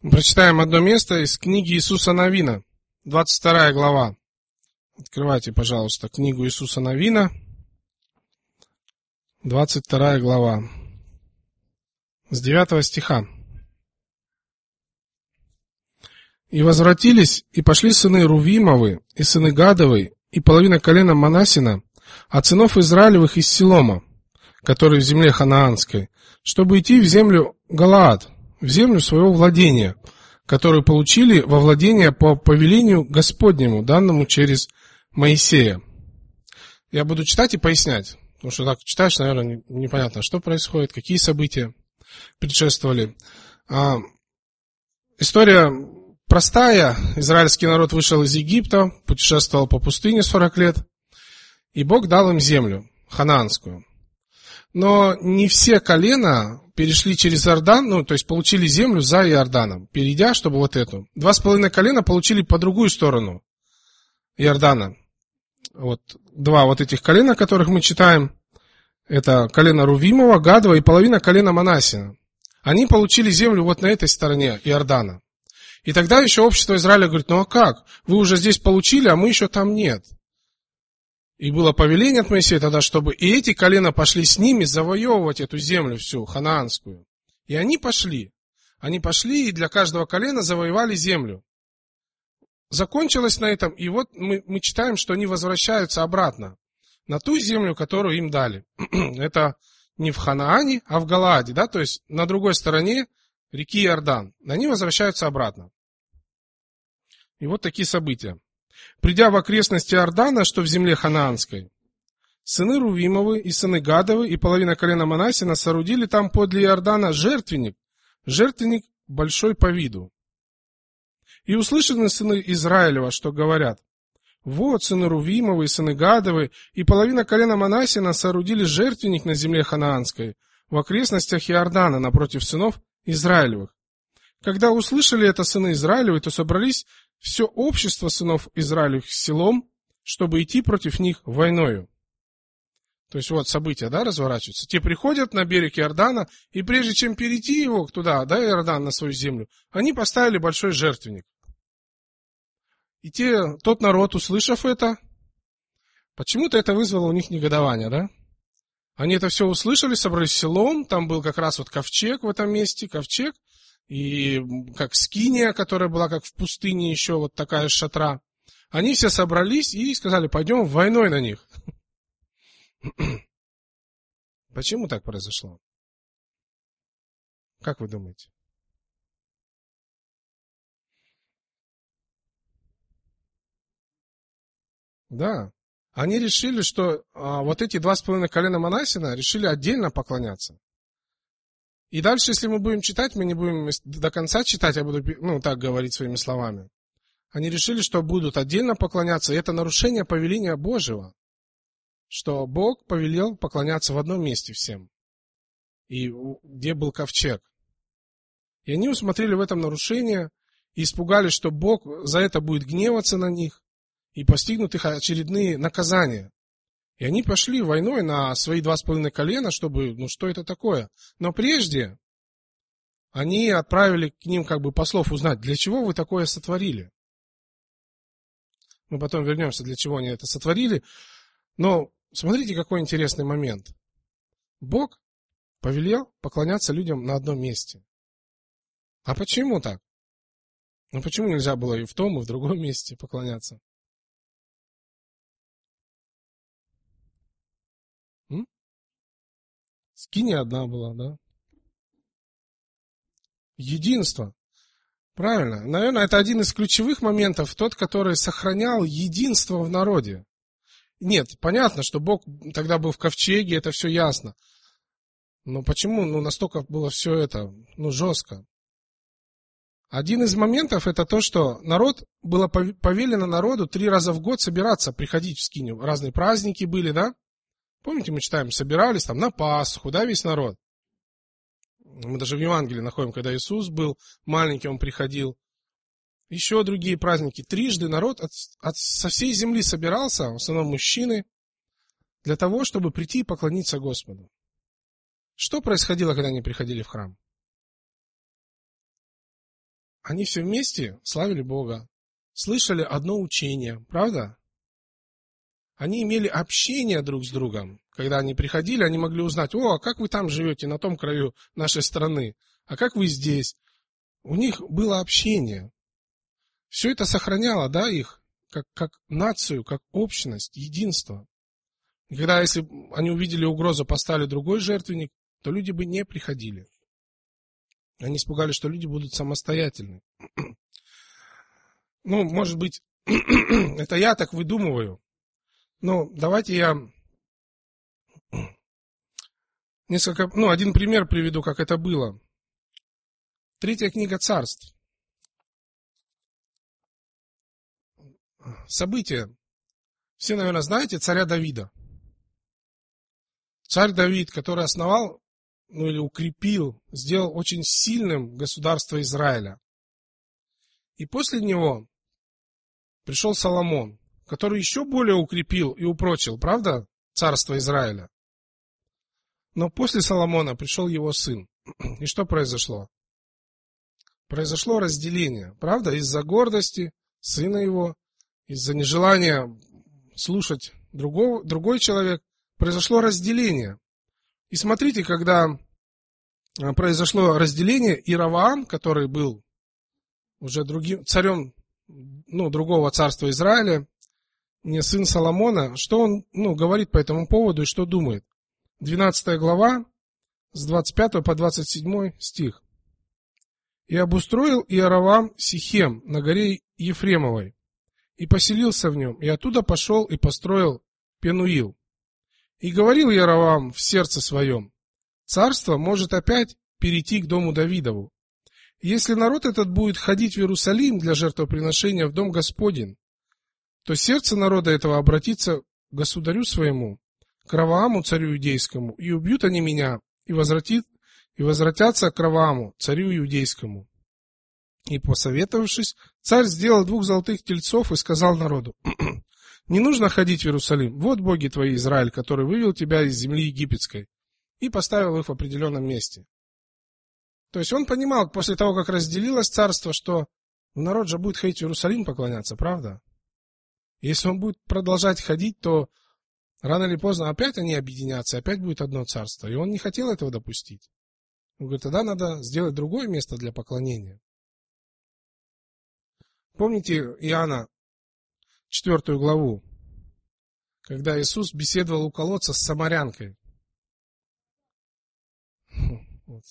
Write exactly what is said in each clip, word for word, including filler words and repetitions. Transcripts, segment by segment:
Прочитаем одно место из книги Иисуса Навина, двадцать вторая глава. Открывайте, пожалуйста, книгу Иисуса Навина, двадцать вторая глава, с девятого стиха. «И возвратились, и пошли сыны Рувимовы, и сыны Гадовы, и половина колена Манасина, от сынов Израилевых из Силома, который в земле ханаанской, чтобы идти в землю Галаад, в землю своего владения, которую получили во владение по повелению Господнему, данному через Моисея». Я буду читать и пояснять, потому что так читаешь, наверное, непонятно, что происходит, какие события предшествовали. А, история простая. Израильский народ вышел из Египта, путешествовал по пустыне сорок лет, и Бог дал им землю ханаанскую. Но не все колена перешли через Иордан, ну, то есть получили землю за Иорданом, перейдя, чтобы вот эту. Два с половиной колена получили по другую сторону Иордана. Вот два вот этих колена, которых мы читаем, это колено Рувимова, Гадова и половина колена Манасина. Они получили землю вот на этой стороне Иордана. И тогда еще общество Израиля говорит: ну а как? Вы уже здесь получили, а мы еще там нет. И было повеление от Моисея тогда, чтобы и эти колена пошли с ними завоевывать эту землю всю, ханаанскую. И они пошли. Они пошли и для каждого колена завоевали землю. Закончилось на этом, и вот мы, мы читаем, что они возвращаются обратно на ту землю, которую им дали. Это не в Ханаане, а в Галааде, да, то есть на другой стороне реки Иордан. Они возвращаются обратно. И вот такие события. Придя в окрестности Иордана, что в земле ханаанской, сыны Рувимовы и сыны Гадовы и половина колена Манасина соорудили там подле Иордана жертвенник, жертвенник большой по виду. И услышаны сыны Израилева, что говорят: вот сыны Рувимовы и сыны Гадовы и половина колена Манасина соорудили жертвенник на земле ханаанской, в окрестностях Иордана, напротив сынов Израилевых. Когда услышали это сыны Израилевы, то собрались все общество сынов Израилевых с селом, чтобы идти против них войною. То есть вот события, да, разворачиваются. Те приходят на берег Иордана, и прежде чем перейти его туда, да, Иордан, на свою землю, они поставили большой жертвенник. И те, тот народ, услышав это, почему-то это вызвало у них негодование, да? Они это все услышали, собрались селом, там был как раз вот ковчег в этом месте, ковчег, и как скиния, которая была как в пустыне еще, вот такая шатра. Они все собрались и сказали: пойдем войной на них. Почему так произошло? Как вы думаете? Да. Они решили, что а, вот эти два с половиной колена Манасина решили отдельно поклоняться. И дальше, если мы будем читать, мы не будем до конца читать, я буду, ну, так говорить своими словами. Они решили, что будут отдельно поклоняться, и это нарушение повеления Божьего, что Бог повелел поклоняться в одном месте всем, и где был ковчег. И они усмотрели в этом нарушение, и испугались, что Бог за это будет гневаться на них, и постигнут их очередные наказания. И они пошли войной на свои два с половиной колена, чтобы, ну что это такое? Но прежде они отправили к ним как бы послов узнать, для чего вы такое сотворили. Мы потом вернемся, для чего они это сотворили. Но смотрите, какой интересный момент. Бог повелел поклоняться людям на одном месте. А почему так? Ну почему нельзя было и в том, и в другом месте поклоняться? М? Скиния одна была, да? Единство. Правильно. Наверное, это один из ключевых моментов, тот, который сохранял единство в народе. Нет, понятно, что Бог тогда был в ковчеге, это все ясно. Но почему ну, настолько было все это ну, жестко? Один из моментов это то, что народ, было повелено народу три раза в год собираться, приходить в скинию. Разные праздники были, да? Помните, мы читаем, собирались там на Пасху, да, весь народ. Мы даже в Евангелии находим, когда Иисус был маленький, он приходил. Еще другие праздники. Трижды народ от, от, со всей земли собирался, в основном мужчины, для того, чтобы прийти и поклониться Господу. Что происходило, когда они приходили в храм? они все вместе славили Бога, слышали одно учение, правда? Они имели общение друг с другом. Когда они приходили, они могли узнать: о, а как вы там живете, на том краю нашей страны, а как вы здесь? У них было общение. Все это сохраняло, да, их как, как нацию, как общность, единство. И когда, если они увидели угрозу, поставили другой жертвенник, то люди бы не приходили. Они испугались, что люди будут самостоятельны. Ну, может быть, это я так выдумываю. Но давайте я несколько, ну, один пример приведу, как это было. Третья книга Царств. События. Все, наверное, знаете царя Давида. Царь Давид, который основал, ну или укрепил, сделал очень сильным государство Израиля. И после него пришел Соломон, который еще более укрепил и упрочил, правда, царство Израиля. Но после Соломона пришел его сын. И что произошло? Произошло разделение, правда, из-за гордости сына его, из-за нежелания слушать другого, другой человек, произошло разделение. И смотрите, когда произошло разделение, Иеровоам, который был уже другим царем, ну, другого царства Израиля, не сын Соломона, что он, ну, говорит по этому поводу и что думает? двенадцатая глава, с двадцать пятого по двадцать седьмой стих. «И обустроил Иеровоам Сихем на горе Ефремовой, и поселился в нем, и оттуда пошел и построил Пенуил. И говорил Иеровоам в сердце своем: царство может опять перейти к дому Давидову. Если народ этот будет ходить в Иерусалим для жертвоприношения в дом Господень, то сердце народа этого обратится к государю своему, к Ровоаму, царю иудейскому, и убьют они меня, и, возвратит, и возвратятся к Ровоаму, царю иудейскому». И, посоветовавшись, царь сделал двух золотых тельцов и сказал народу: «Не нужно ходить в Иерусалим. Вот боги твои, Израиль, который вывел тебя из земли египетской», и поставил их в определенном месте. То есть он понимал, после того, как разделилось царство, что народ же будет ходить в Иерусалим поклоняться, правда? Если он будет продолжать ходить, то рано или поздно опять они объединятся, опять будет одно царство. И он не хотел этого допустить. Он говорит: тогда надо сделать другое место для поклонения. Помните Иоанна четвертую главу, когда Иисус беседовал у колодца с самарянкой? Вот.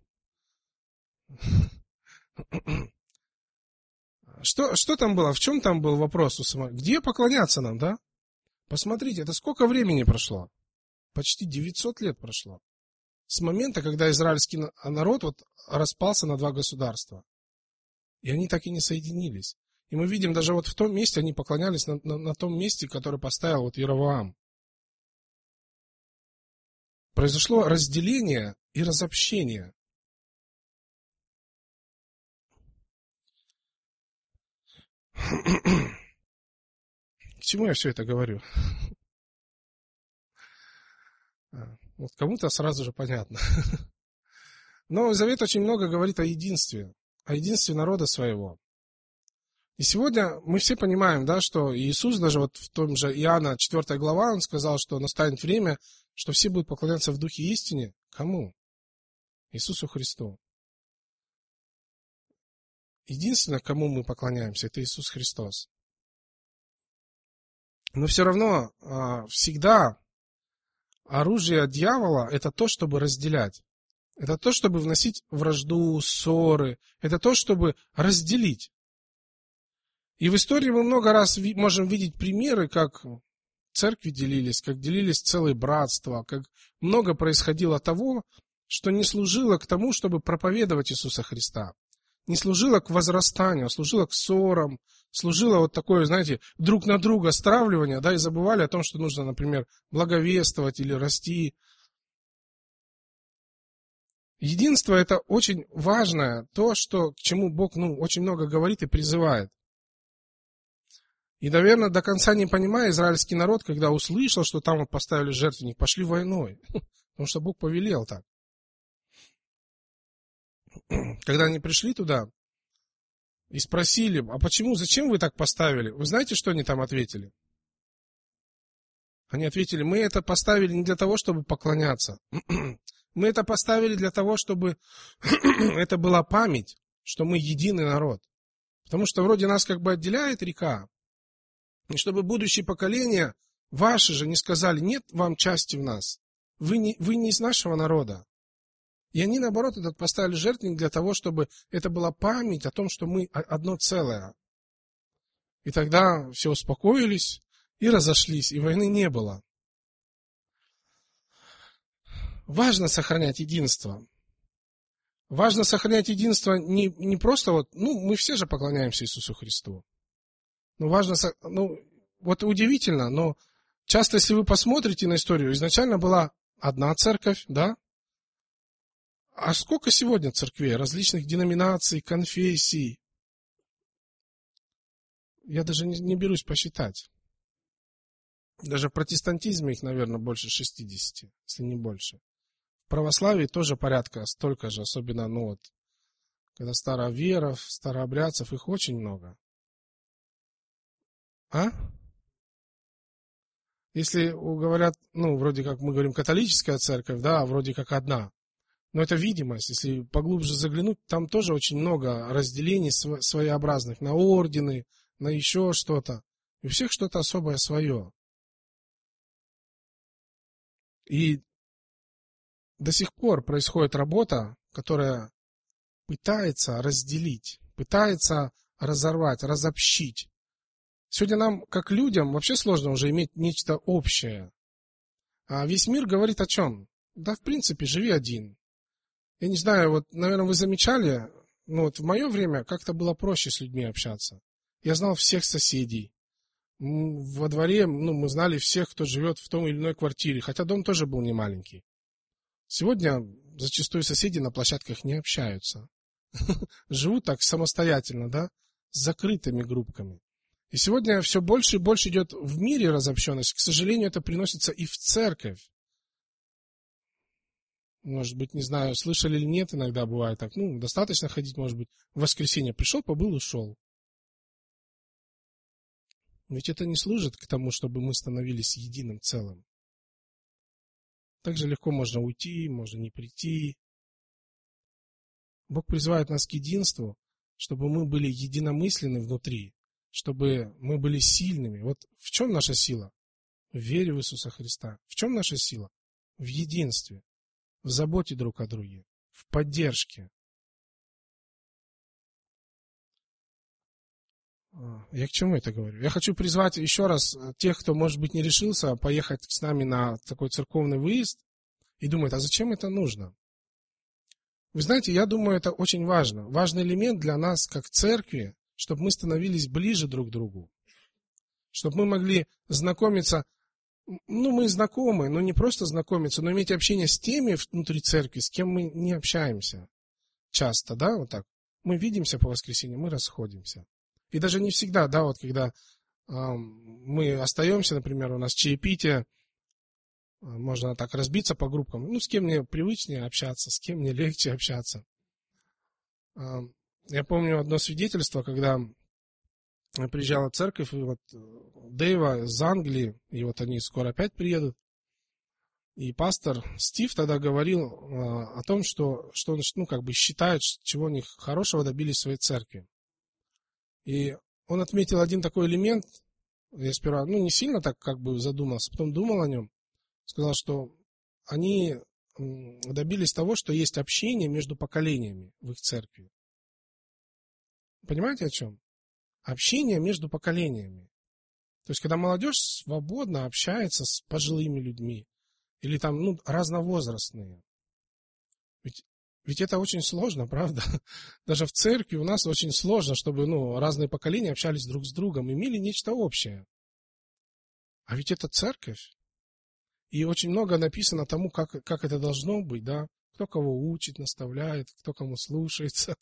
Что, что там было? В чем там был вопрос у самарянки? Где поклоняться нам, да? Посмотрите, это сколько времени прошло? Почти девятьсот лет прошло. С момента, когда израильский народ вот распался на два государства. И они так и не соединились. И мы видим, даже вот в том месте они поклонялись на, на, на том месте, которое поставил вот Иеровоам. Произошло разделение и разобщение. К чему я все это говорю? Вот кому-то сразу же понятно. Новый Завет очень много говорит о единстве, о единстве народа своего. И сегодня мы все понимаем, да, что Иисус даже вот в том же Иоанна четвёртая глава, он сказал, что настанет время, что все будут поклоняться в духе истине. Кому? Иисусу Христу. Единственное, кому мы поклоняемся, это Иисус Христос. Но все равно всегда оружие дьявола — это то, чтобы разделять. Это то, чтобы вносить вражду, ссоры. Это то, чтобы разделить. И в истории мы много раз можем видеть примеры, как церкви делились, как делились целые братства, как много происходило того, что не служило к тому, чтобы проповедовать Иисуса Христа. Не служило к возрастанию, а служило к ссорам, служило вот такое, знаете, друг на друга стравливание, да, и забывали о том, что нужно, например, благовествовать или расти. Единство — это очень важное, то, что, к чему Бог, ну, очень много говорит и призывает. И, наверное, до конца не понимая, израильский народ, когда услышал, что там вот поставили жертвенник, пошли войной, потому что Бог повелел так. Когда они пришли туда, и спросили, а почему, зачем вы так поставили? Вы знаете, что они там ответили? Они ответили, мы это поставили не для того, чтобы поклоняться. Мы это поставили для того, чтобы это была память, что мы единый народ. Потому что вроде нас как бы отделяет река. И чтобы будущие поколения, ваши же, не сказали, нет вам части в нас. Вы не, вы не из нашего народа. И они, наоборот, этот поставили жертвенник для того, чтобы это была память о том, что мы одно целое. И тогда все успокоились и разошлись, и войны не было. Важно сохранять единство. Важно сохранять единство не, не просто вот, ну, мы все же поклоняемся Иисусу Христу. Но важно, ну, вот удивительно, но часто, если вы посмотрите на историю, изначально была одна церковь, да? А сколько сегодня церквей, различных деноминаций, конфессий? Я даже не, не берусь посчитать. Даже в протестантизме их, наверное, больше шестидесяти, если не больше. В православии тоже порядка столько же, особенно, ну вот, когда староверов, старообрядцев, их очень много. А? Если говорят, ну, вроде как мы говорим католическая церковь, да, вроде как одна. Но это видимость, если поглубже заглянуть, там тоже очень много разделений своеобразных на ордены, на еще что-то. И у всех что-то особое свое. И до сих пор происходит работа, которая пытается разделить, пытается разорвать, разобщить. Сегодня нам, как людям, вообще сложно уже иметь нечто общее. А весь мир говорит о чем? Да, в принципе, живи один. Я не знаю, вот, наверное, вы замечали, ну вот в мое время как-то было проще с людьми общаться. Я знал всех соседей. Во дворе, ну, мы знали всех, кто живет в том или иной квартире, хотя дом тоже был не маленький. Сегодня зачастую соседи на площадках не общаются. Живут так самостоятельно, да, с закрытыми группками. И сегодня все больше и больше идет в мире разобщенность. К сожалению, это приносится и в церковь. Может быть, не знаю, слышали или нет, иногда бывает так. Ну, достаточно ходить, может быть, в воскресенье пришел, побыл, ушел. Ведь это не служит к тому, чтобы мы становились единым целым. Так же легко можно уйти, можно не прийти. Бог призывает нас к единству, чтобы мы были единомысленны внутри, чтобы мы были сильными. Вот в чем наша сила? В вере в Иисуса Христа. В чем наша сила? В единстве, в заботе друг о друге, в поддержке. Я к чему это говорю? Я хочу призвать еще раз тех, кто, может быть, не решился поехать с нами на такой церковный выезд и думает, а зачем это нужно? Вы знаете, я думаю, это очень важно. Важный элемент для нас, как церкви, чтобы мы становились ближе друг к другу. Чтобы мы могли знакомиться, ну, мы знакомы, но не просто знакомиться, но иметь общение с теми внутри церкви, с кем мы не общаемся часто, да, вот так. Мы видимся по воскресеньям, мы расходимся. И даже не всегда, да, вот когда э, мы остаемся, например, у нас чаепитие, можно так разбиться по группкам. Ну, с кем мне привычнее общаться, с кем мне легче общаться. Э, я помню одно свидетельство, когда я приезжал в церковь, и вот Дэйва из Англии, и вот они скоро опять приедут. И пастор Стив тогда говорил э, о том, что, что он, ну, как бы считает, чего они хорошего добились в своей церкви. И он отметил один такой элемент, я сперва, ну, не сильно так как бы задумался, потом думал о нем, сказал, что они добились того, что есть общение между поколениями в их церкви. Понимаете, о чем? Общение между поколениями. То есть, когда молодежь свободно общается с пожилыми людьми, или там, ну, разновозрастные. Ведь Ведь это очень сложно, правда? Даже в церкви у нас очень сложно, чтобы, ну, разные поколения общались друг с другом, имели нечто общее. А ведь это церковь. И очень много написано тому, как, как это должно быть, да? Кто кого учит, наставляет, кто кому слушается.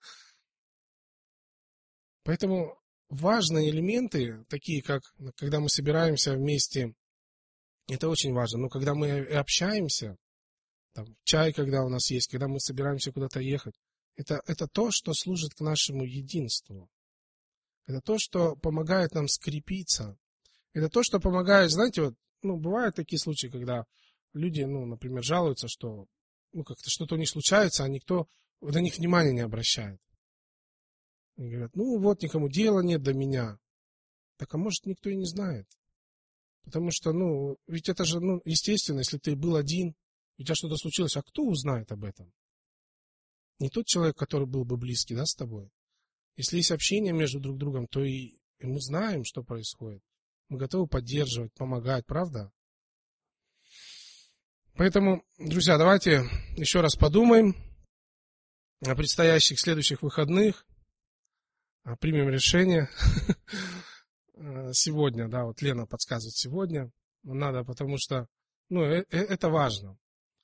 Поэтому важные элементы, такие как, когда мы собираемся вместе, это очень важно. Но когда мы общаемся, там, чай, когда у нас есть, когда мы собираемся куда-то ехать. Это, это то, что служит к нашему единству. Это то, что помогает нам скрепиться. Это то, что помогает, знаете, вот, ну, бывают такие случаи, когда люди, ну, например, жалуются, что, ну, как-то что-то у них случается, а никто на них внимания не обращает. Они говорят, ну, вот никому дела нет до меня. Так, а может, никто и не знает. Потому что, ну, ведь это же, ну, естественно, если ты был один, у тебя что-то случилось, а кто узнает об этом? Не тот человек, который был бы близкий, да, с тобой. Если есть общение между друг другом, то и, и мы знаем, что происходит. Мы готовы поддерживать, помогать, правда? Поэтому, друзья, давайте еще раз подумаем о предстоящих следующих выходных, примем решение сегодня, да, вот Лена подсказывает сегодня, надо, потому что, ну, это важно.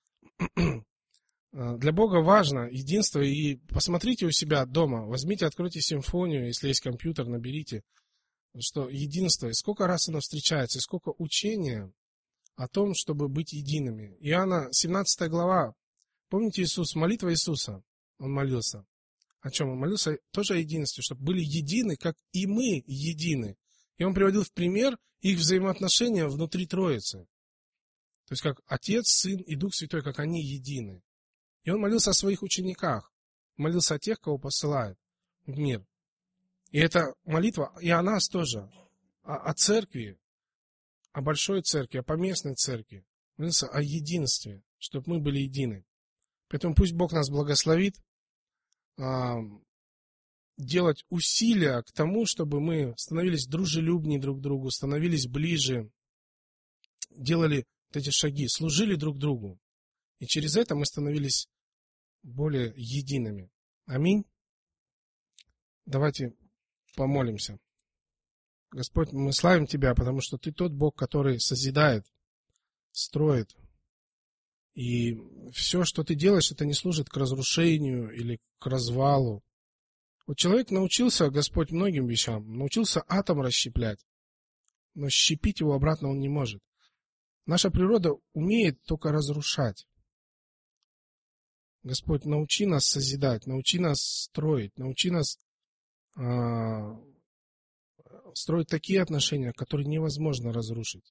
Для Бога важно единство, и посмотрите у себя дома, возьмите, откройте симфонию, если есть компьютер, наберите, что единство, и сколько раз оно встречается, и сколько учения о том, чтобы быть едиными. Иоанна семнадцатая глава, помните Иисус, молитва Иисуса, Он молился. О чем Он молился? Тоже о единстве, чтобы были едины, как и мы едины. И Он приводил в пример их взаимоотношения внутри Троицы. То есть, как Отец, Сын и Дух Святой, как они едины. И Он молился о своих учениках, молился о тех, кого посылает в мир. И эта молитва и о нас тоже, о, о церкви, о большой церкви, о поместной церкви. Молился о единстве, чтобы мы были едины. Поэтому пусть Бог нас благословит а, делать усилия к тому, чтобы мы становились дружелюбнее друг к другу, становились ближе, делали вот эти шаги, служили друг другу. И через это мы становились более едиными. Аминь. Давайте помолимся. Господь, мы славим Тебя, потому что Ты тот Бог, который созидает, строит. И все, что Ты делаешь, это не служит к разрушению или к развалу. Вот человек научился, Господь, многим вещам. Научился атом расщеплять, но щепить его обратно он не может. Наша природа умеет только разрушать. Господь, научи нас созидать, научи нас строить, научи нас а, строить такие отношения, которые невозможно разрушить.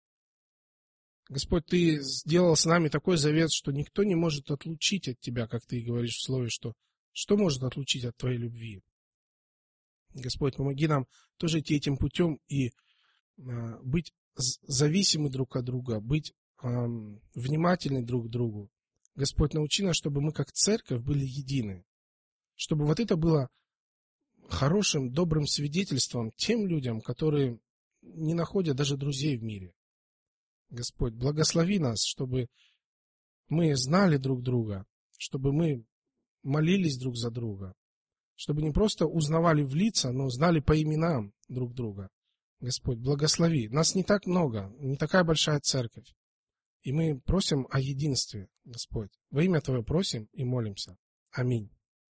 Господь, Ты сделал с нами такой завет, что никто не может отлучить от Тебя, как Ты говоришь в слове, что что может отлучить от Твоей любви. Господь, помоги нам тоже идти этим путем и а, быть зависимы друг от друга, быть а, внимательны друг к другу. Господь, научи нас, чтобы мы как церковь были едины, чтобы вот это было хорошим, добрым свидетельством тем людям, которые не находят даже друзей в мире. Господь, благослови нас, чтобы мы знали друг друга, чтобы мы молились друг за друга, чтобы не просто узнавали в лица, но знали по именам друг друга. Господь, благослови. Нас не так много, не такая большая церковь. И мы просим о единстве, Господь. Во имя Твое просим и молимся. Аминь.